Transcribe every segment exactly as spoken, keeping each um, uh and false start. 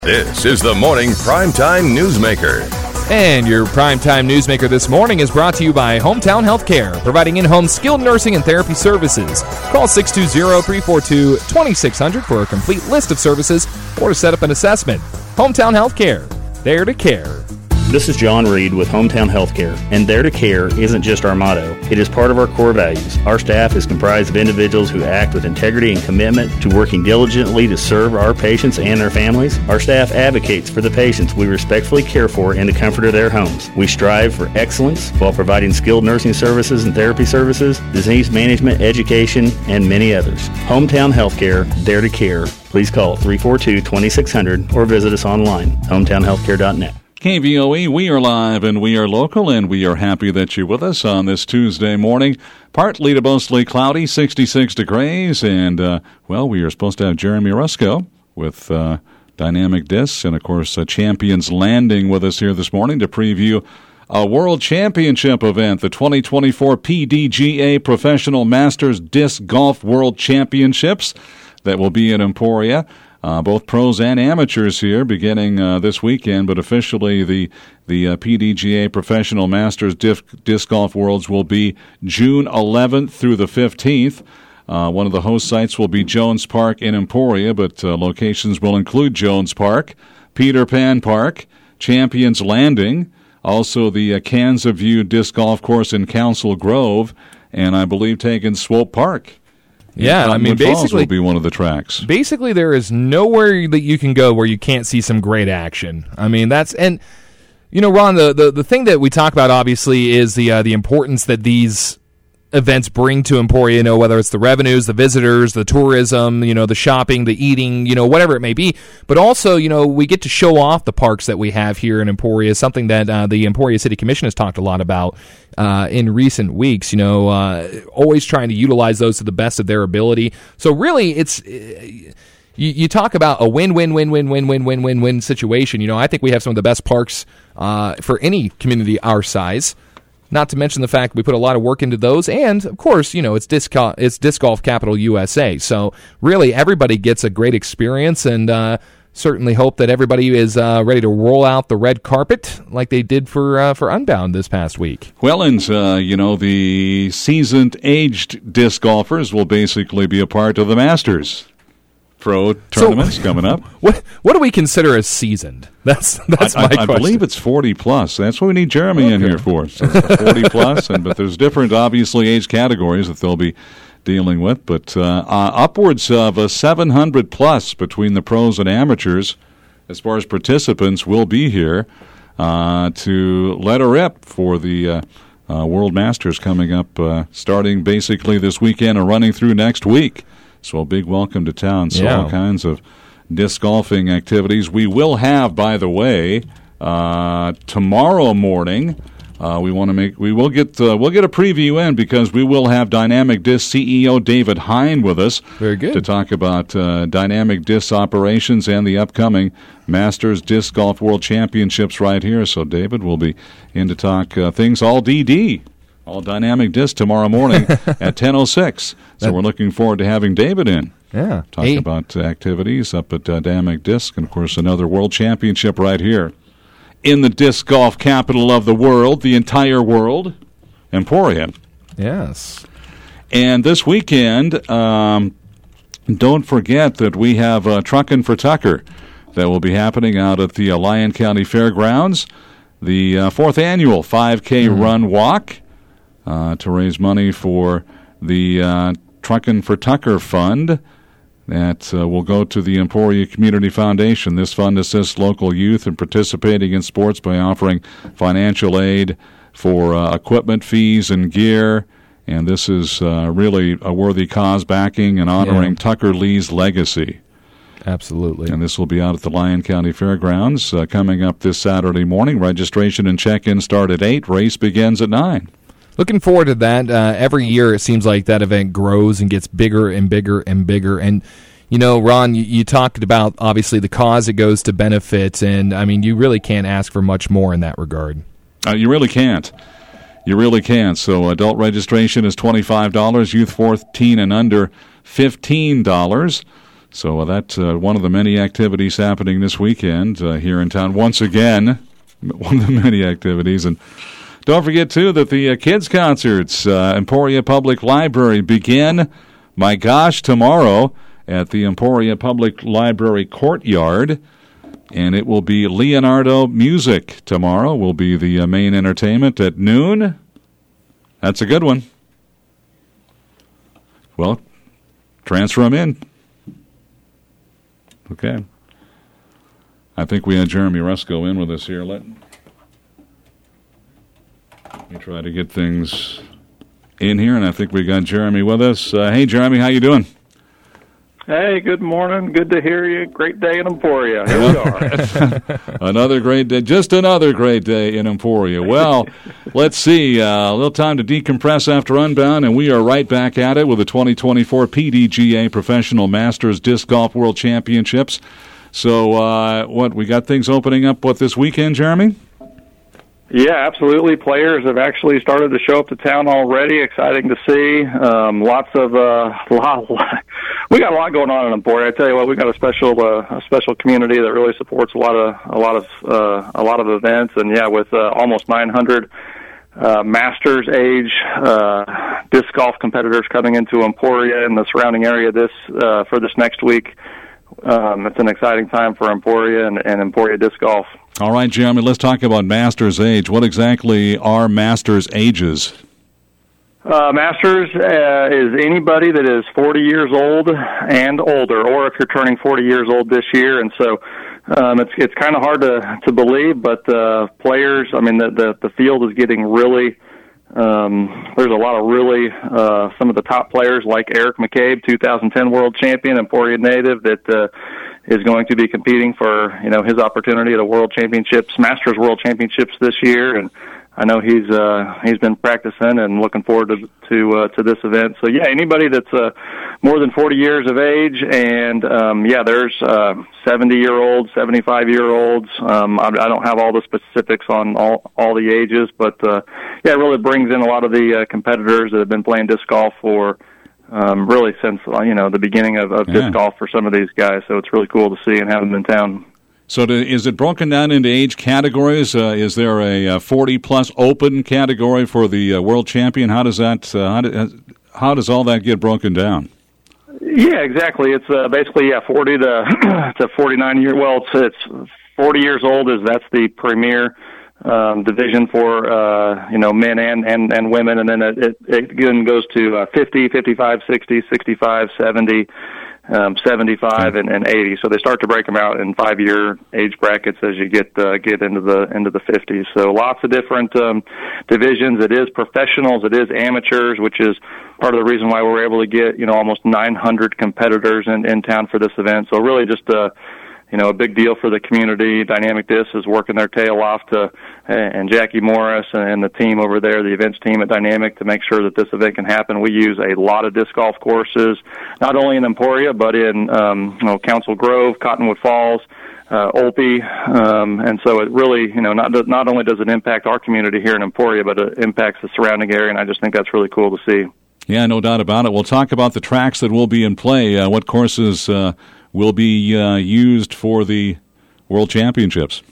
This is the Morning Primetime Newsmaker. And your Primetime Newsmaker this morning is brought to you by Hometown Healthcare, providing in-home skilled nursing and therapy services. Call six two zero, three four two, two six zero zero for a complete list of services or to set up an assessment. Hometown Healthcare, there to care. This is John Reed with Hometown Healthcare, and there to care isn't just our motto. It is part of our core values. Our staff is comprised of individuals who act with integrity and commitment to working diligently to serve our patients and their families. Our staff advocates for the patients we respectfully care for in the comfort of their homes. We strive for excellence while providing skilled nursing services and therapy services, disease management, education, and many others. Hometown Healthcare, there to care. Please call three four two, two six zero zero or visit us online, hometown healthcare dot net. K V O E, we are live and we are local, and we are happy that you're with us on this Tuesday morning. Partly to mostly cloudy, sixty-six degrees, and, uh, well, we are supposed to have Jeremy Rusko with uh, Dynamic Discs and, of course, uh, Champions Landing with us here this morning to preview a World Championship event, the twenty twenty-four P D G A Professional Masters Disc Golf World Championships that will be in Emporia. Uh, both pros and amateurs here beginning uh, this weekend, but officially the the uh, P D G A Professional Masters Disc, Disc Golf Worlds will be June eleventh through the fifteenth. Uh, one of the host sites will be Jones Park in Emporia, but uh, locations will include Jones Park, Peter Pan Park, Champions Landing, also the uh, Kansas View Disc Golf Course in Council Grove, and I believe taking Swope Park. Yeah, I mean, basically, basically, will be one of the tracks. Basically, there is nowhere that you can go where you can't see some great action. I mean, that's and you know, Ron, the the, the thing that we talk about obviously is the uh, the importance that these events bring to Emporia. You know, whether it's the revenues, the visitors, the tourism, you know, the shopping, the eating, you know, whatever it may be. But also, you know, we get to show off the parks that we have here in Emporia. Something that uh, the Emporia City Commission has talked a lot about uh, in recent weeks. You know, uh, always trying to utilize those to the best of their ability. So really, it's uh, you, you talk about a win, win, win, win, win, win, win, win, win situation. You know, I think we have some of the best parks uh, for any community our size. Not to mention the fact we put a lot of work into those, and of course, you know, it's disc it's disc golf capital U S A. So really, everybody gets a great experience, and uh, certainly hope that everybody is uh, ready to roll out the red carpet like they did for uh, for Unbound this past week. Well, and uh, you know, the seasoned, aged disc golfers will basically be a part of the Masters Pro tournaments so, coming up. What what do we consider as seasoned? That's that's I, my I, question. I believe it's forty plus. That's what we need Jeremy okay. in here for. So forty plus, and but there's different, obviously, age categories that they'll be dealing with. But uh, uh, upwards of a seven hundred plus between the pros and amateurs, as far as participants, will be here uh, to let her rip for the uh, uh, World Masters coming up, uh, starting basically this weekend and running through next week. So a big welcome to town. So yeah. all kinds of disc golfing activities. We will have, by the way, uh, tomorrow morning. Uh, we want to make. We will get. Uh, we'll get a preview in because we will have Dynamic Disc C E O David Hine with us. Very good. To talk about uh, Dynamic Disc operations and the upcoming Masters Disc Golf World Championships right here. So David will be in to talk uh, things all D D. All Dynamic Disc tomorrow morning at ten oh six. So that, we're looking forward to having David in. Yeah. Talk Eight. about uh, activities up at uh, Dynamic Disc. And, of course, another World Championship right here in the disc golf capital of the world, the entire world, Emporia. Yes. And this weekend, um, don't forget that we have uh, Truckin' for Tucker that will be happening out at the uh, Lyon County Fairgrounds. The uh, fourth annual five K mm. run walk. Uh, to raise money for the uh, Truckin' for Tucker Fund that uh, will go to the Emporia Community Foundation. This fund assists local youth in participating in sports by offering financial aid for uh, equipment fees and gear. And this is uh, really a worthy cause, backing and honoring yeah. Tucker Lee's legacy. Absolutely. And this will be out at the Lyon County Fairgrounds uh, coming up this Saturday morning. Registration and check-in start at eight. Race begins at nine. Looking forward to that. Uh, every year it seems like that event grows and gets bigger and bigger and bigger. And, you know, Ron, you, you talked about, obviously, the cause it goes to benefit. And, I mean, you really can't ask for much more in that regard. Uh, you really can't. You really can't. So adult registration is twenty-five dollars, youth fourteen and under fifteen dollars. So uh, that's uh, one of the many activities happening this weekend uh, here in town. Once again, one of the many activities. And don't forget, too, that the uh, kids' concerts, uh, Emporia Public Library, begin, my gosh, tomorrow at the Emporia Public Library Courtyard. And it will be Leonardo Music tomorrow, will be the uh, main entertainment at noon. That's a good one. Well, transfer them in. Okay. I think we had Jeremy Rusko in with us here. Let me try to get things in here, and I think we got Jeremy with us. Uh, hey, Jeremy, how you doing? Hey, good morning. Good to hear you. Great day in Emporia. Here we are. Another great day. Just another great day in Emporia. Well, let's see. Uh, a little time to decompress after Unbound, and we are right back at it with the twenty twenty-four P D G A Professional Masters Disc Golf World Championships. So, uh, what, we got things opening up, what, this weekend, Jeremy? Yeah, absolutely. Players have actually started to show up to town already. Exciting to see. Um, lots of uh, lot, we got a lot going on in Emporia. I tell you what, we got a special uh, a special community that really supports a lot of a lot of uh, a lot of events. And yeah, with uh, almost nine hundred uh, Masters age uh, disc golf competitors coming into Emporia and the surrounding area this uh, for this next week. Um, it's an exciting time for Emporia and, and Emporia Disc Golf. All right, Jeremy, let's talk about Masters age. What exactly are Masters ages? Uh, Masters uh, is anybody that is forty years old and older, or if you're turning forty years old this year. And so um, it's it's kind of hard to, to believe, but uh, players, I mean, the, the, the field is getting really... Um, there's a lot of really, uh, some of the top players like Eric McCabe, two thousand ten world champion, Emporia native, that, uh, is going to be competing for, you know, his opportunity at a world championships, Masters World Championships this year. And I know he's, uh, he's been practicing and looking forward to, to, uh, to this event. So yeah, anybody that's, uh, more than forty years of age, and, um, yeah, there's, uh, seventy year olds, seventy-five year olds. Um, I, I don't have all the specifics on all, all the ages, but, uh, yeah, it really brings in a lot of the, uh, competitors that have been playing disc golf for, um, really since, you know, the beginning of, of yeah. disc golf for some of these guys. So it's really cool to see and have them in town. So to, is it broken down into age categories? Uh, is there a forty-plus open category for the uh, world champion? How does that? Uh, how, do, how does all that get broken down? Yeah, exactly. It's uh, basically yeah, forty to to forty-nine year. Well, it's, it's forty years old. Is that's the premier um, division for uh, you know men and, and, and women, and then it it, it again goes to uh, fifty, fifty-five, sixty, sixty-five, seventy. Um, seventy-five and, and eighty, so they start to break them out in five-year age brackets as you get uh, get into the into the fifties. So lots of different um, divisions. It is professionals, it is amateurs, which is part of the reason why we're able to get you know almost nine hundred competitors in, in town for this event. So really, just a you know a big deal for the community. Dynamic Disc is working their tail off to and Jackie Morris and the team over there, the events team at Dynamic, to make sure that this event can happen. We use a lot of disc golf courses, not only in Emporia, but in um, you know, Council Grove, Cottonwood Falls, uh, Olpe, um, and so it really, you know, not not only does it impact our community here in Emporia, but it impacts the surrounding area, and I just think that's really cool to see. Yeah, no doubt about it. We'll talk about the tracks that will be in play. Uh, what courses uh, will be uh, used for the World Championships?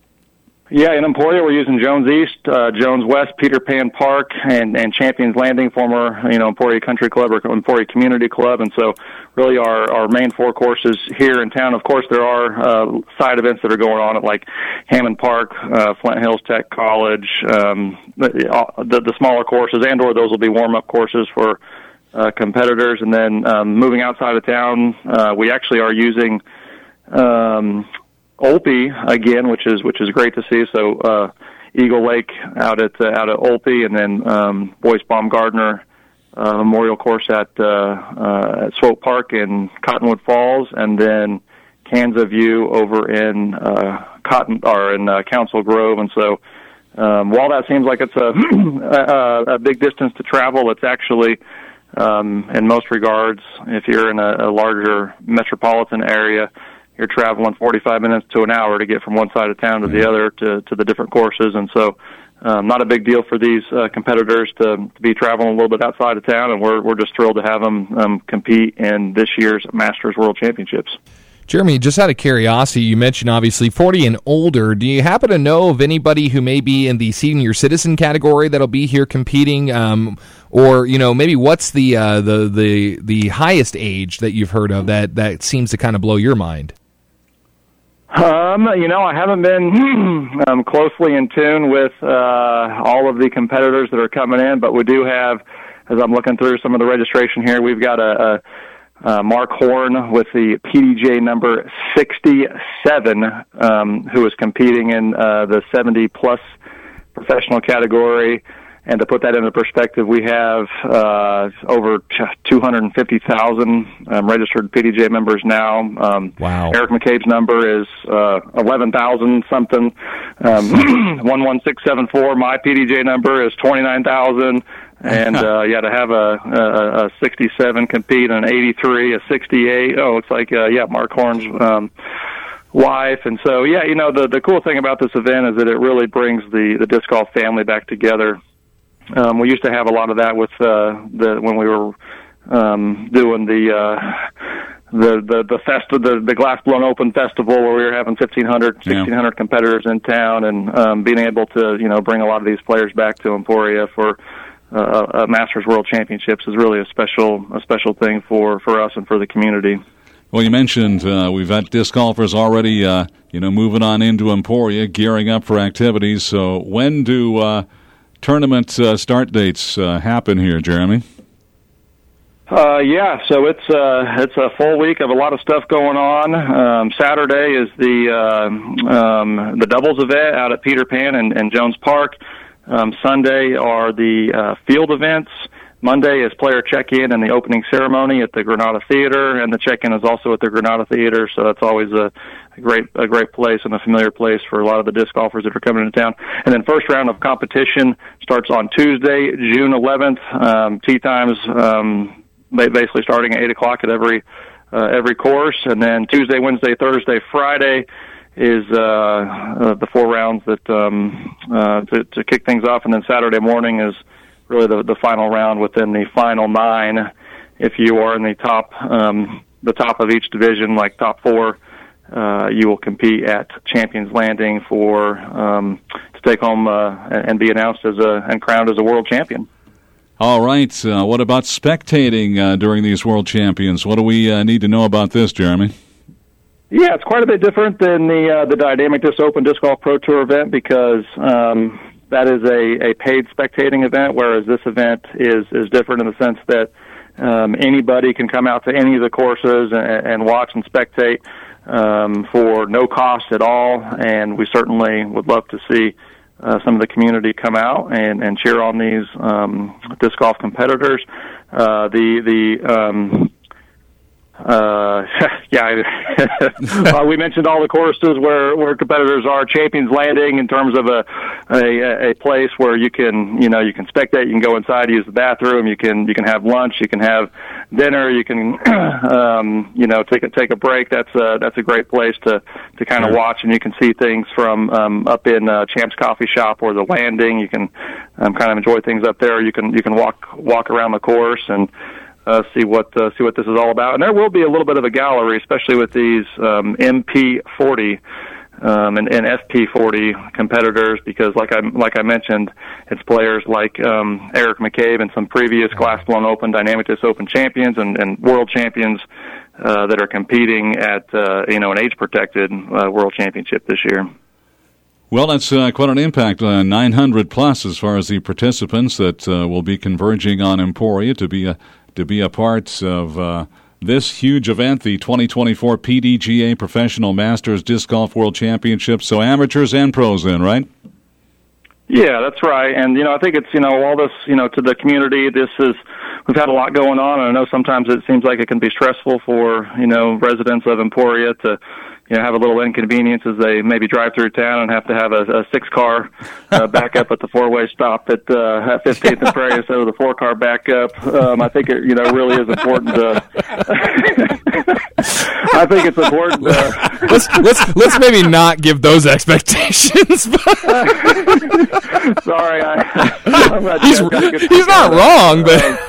Yeah, in Emporia, we're using Jones East, uh, Jones West, Peter Pan Park, and, and Champions Landing, former, you know, Emporia Country Club or Emporia Community Club. And so really our, our main four courses here in town. Of course, there are uh, side events that are going on at, like, Hammond Park, uh, Flint Hills Tech College, um, the, the, the smaller courses, and or those will be warm-up courses for uh, competitors. And then um, moving outside of town, uh, we actually are using um, – Olpe again, which is which is great to see. So uh, Eagle Lake out at uh, out at Olpe, and then um, Boyce Baumgardner uh, Memorial Course at uh, uh, at Swope Park in Cottonwood Falls, and then Kansas View over in uh, Cotton or in uh, Council Grove. And so, um, while that seems like it's a a, a big distance to travel, it's actually um, in most regards, if you're in a, a larger metropolitan area, you're traveling forty-five minutes to an hour to get from one side of town to the other to, to the different courses. And so um, not a big deal for these uh, competitors to, to be traveling a little bit outside of town, and we're, we're just thrilled to have them um, compete in this year's Masters World Championships. Jeremy, just out of curiosity, you mentioned obviously forty and older. Do you happen to know of anybody who may be in the senior citizen category that'll be here competing, um, or you know maybe what's the uh, the the the highest age that you've heard of that that seems to kind of blow your mind? Um, you know, I haven't been um, closely in tune with uh, all of the competitors that are coming in, but we do have, as I'm looking through some of the registration here, we've got a. a Uh, Mark Horn with the P D J number sixty-seven, um, who is competing in uh, the seventy-plus professional category. And to put that into perspective, we have uh, over two hundred fifty thousand um, registered P D J members now. Um, wow. Eric McCabe's number is uh, eleven thousand something. Um, one one six seven four, my P D J number is twenty-nine thousand. And, uh, yeah, to have a, a, a sixty-seven compete, an eighty-three, a sixty-eight. Oh, it's like, uh, yeah, Mark Horn's um, wife. And so, yeah, you know, the, the cool thing about this event is that it really brings the, the disc golf family back together. Um, we used to have a lot of that with uh, the when we were um, doing the uh, the the the fest the the Glass Blown Open Festival, where we were having fifteen hundred, sixteen hundred yeah. competitors in town, and um, being able to you know bring a lot of these players back to Emporia for uh, a Masters World Championships is really a special a special thing for, for us and for the community. Well, you mentioned uh, we've got disc golfers already, uh, you know, moving on into Emporia, gearing up for activities. So when do uh, tournament uh, start dates uh, happen here, Jeremy? Uh, yeah, so it's uh, it's a full week of a lot of stuff going on. Um, Saturday is the uh, um, the doubles event out at Peter Pan and, and Jones Park. Um, Sunday are the uh, field events. Monday is player check-in and the opening ceremony at the Granada Theater, and the check-in is also at the Granada Theater, so that's always a, a great a great place and a familiar place for a lot of the disc golfers that are coming into town. And then first round of competition starts on Tuesday, June eleventh. Um, tee times um, basically starting at eight o'clock at every uh, every course, and then Tuesday, Wednesday, Thursday, Friday is uh, uh, the four rounds that um, uh, to, to kick things off, and then Saturday morning is really the, the final round within the final nine. If you are in the top um, the top of each division, like top four, uh, you will compete at Champions Landing for um, to take home uh, and be announced as a and crowned as a world champion. All right. Uh, what about spectating uh, during these World Champions? What do we uh, need to know about this, Jeremy? Yeah, it's quite a bit different than the uh, the Dynamic Disc Open Disc Golf Pro Tour event because um, that is a, a paid spectating event, whereas this event is, is different in the sense that um, anybody can come out to any of the courses and, and watch and spectate um, for no cost at all, and we certainly would love to see uh, some of the community come out and, and cheer on these um, disc golf competitors. Uh, the the um, Uh, yeah, uh, we mentioned all the courses where, where competitors are. Champions Landing in terms of a, a a place where you can you know you can spectate, you can go inside, use the bathroom, you can you can have lunch, you can have dinner, you can um, you know take a take a break. That's a that's a great place to to kind of watch, and you can see things from um, up in uh, Champ's Coffee Shop or the Landing. You can um, kind of enjoy things up there. You can you can walk walk around the course and Uh, see what uh, see what this is all about, and there will be a little bit of a gallery, especially with these um, M P forty um, and, and F P forty competitors, because like I like I mentioned, it's players like um, Eric McCabe and some previous Glass Blown Open, Dynamic Disc Open champions and, and world champions uh, that are competing at uh, you know an age protected uh, world championship this year. Well, that's uh, quite an impact, uh, nine hundred plus as far as the participants that uh, will be converging on Emporia to be a to be a part of uh, this huge event, the twenty twenty-four P D G A Professional Masters Disc Golf World Championship. So amateurs and pros then, right? Yeah, that's right. And, you know, I think it's, you know, all this, you know, to the community, this is, we've had a lot going on, and I know sometimes it seems like it can be stressful for, you know, residents of Emporia to, you know, have a little inconvenience as they maybe drive through town and have to have a, a six-car uh, backup at the four-way stop at, uh, at fifteenth and Prairie instead of the four-car backup. Um, I think it, you know, really is important to. I think it's important. Uh, let's let's let's maybe not give those expectations. Sorry, I, I'm not he's he's not wrong, but. Uh,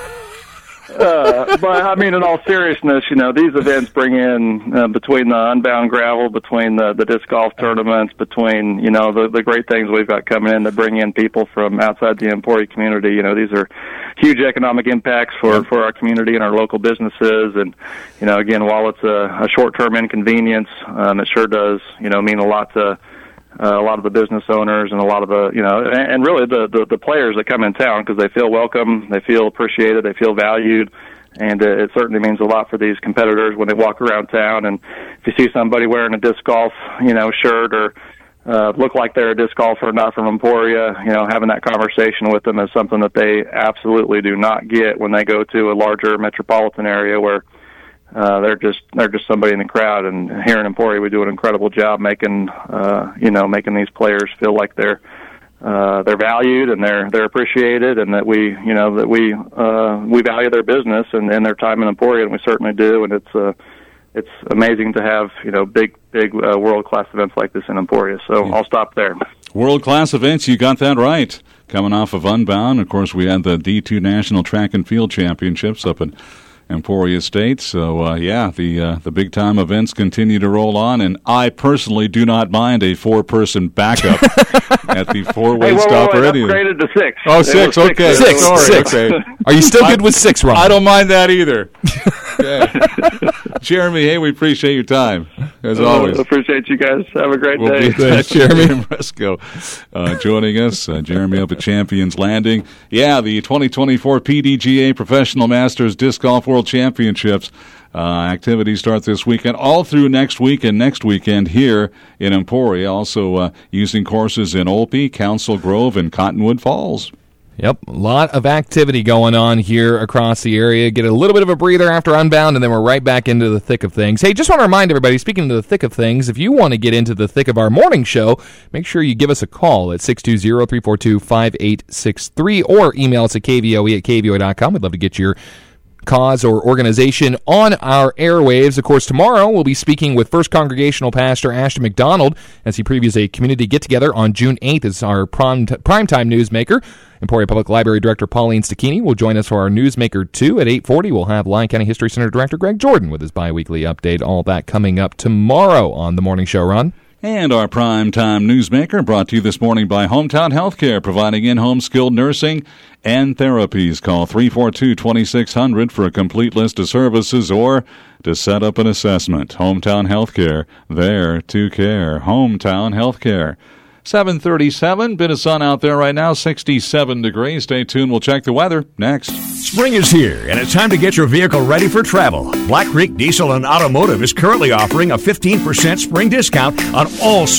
Uh, but I mean, in all seriousness, you know, these events bring in uh, between the Unbound Gravel, between the, the disc golf tournaments, between you know the the great things we've got coming in that bring in people from outside the Emporia community. You know, these are huge economic impacts for for our community and our local businesses. And you know, again, while it's a, a short-term inconvenience, um, it sure does you know mean a lot to. Uh, a lot of the business owners and a lot of the, you know, and, and really the, the, the players that come in town because they feel welcome, they feel appreciated, they feel valued, and uh, it certainly means a lot for these competitors when they walk around town. And if you see somebody wearing a disc golf, you know, shirt or uh, look like they're a disc golfer, not from Emporia, you know, having that conversation with them is something that they absolutely do not get when they go to a larger metropolitan area where Uh, they're just they're just somebody in the crowd, and here in Emporia we do an incredible job making uh, you know making these players feel like they're uh, they're valued and they're they're appreciated, and that we you know that we uh, we value their business and, and their time in Emporia, and we certainly do. And it's uh, it's amazing to have you know big big uh, world class events like this in Emporia. So yeah. I'll stop there. World class events, you got that right. Coming off of Unbound, of course, we had the D two National Track and Field Championships up in Emporia State. So, uh, yeah, the uh, the big-time events continue to roll on, and I personally do not mind a four-person backup at the four-way hey, whoa, stop whoa, or anything. Upgraded to six. Oh, six, okay. Six, Sorry, six. Okay. Are you still good with six, Ron? I don't mind that either. Okay. Jeremy, hey, we appreciate your time, as oh, always. Appreciate you guys. Have a great we'll day. Thanks, Jeremy. Resco, uh, joining us. Uh, Jeremy up at Champions Landing. Yeah, the twenty twenty-four P D G A Professional Masters Disc Golf World Championships. Uh, activities start this weekend, all through next week and next weekend here in Emporia. Also uh, using courses in Olpe, Council Grove, and Cottonwood Falls. Yep, a lot of activity going on here across the area. Get a little bit of a breather after Unbound, and then we're right back into the thick of things. Hey, just want to remind everybody, speaking of the thick of things, if you want to get into the thick of our morning show, make sure you give us a call at six two zero, three four two, five eight six three or email us at k v o e at k v o e dot com. We'd love to get your cause or organization on our airwaves. Of course, tomorrow we'll be speaking with First Congregational Pastor Ashton McDonald as he previews a community get-together on June eighth as our prime t- primetime newsmaker. Emporia Public Library Director Pauline Stacchini will join us for our Newsmaker two at eight forty. We'll have Lyon County History Center Director Greg Jordan with his biweekly update. All that coming up tomorrow on the morning show, Ron. And our primetime newsmaker brought to you this morning by Hometown Healthcare, providing in-home skilled nursing and therapies. Call three four two, two six zero zero for a complete list of services or to set up an assessment. Hometown Healthcare, there to care. Hometown Healthcare. seven thirty-seven, bit of sun out there right now, sixty-seven degrees. Stay tuned, we'll check the weather next. Spring is here, and it's time to get your vehicle ready for travel. Black Creek Diesel and Automotive is currently offering a fifteen percent spring discount on all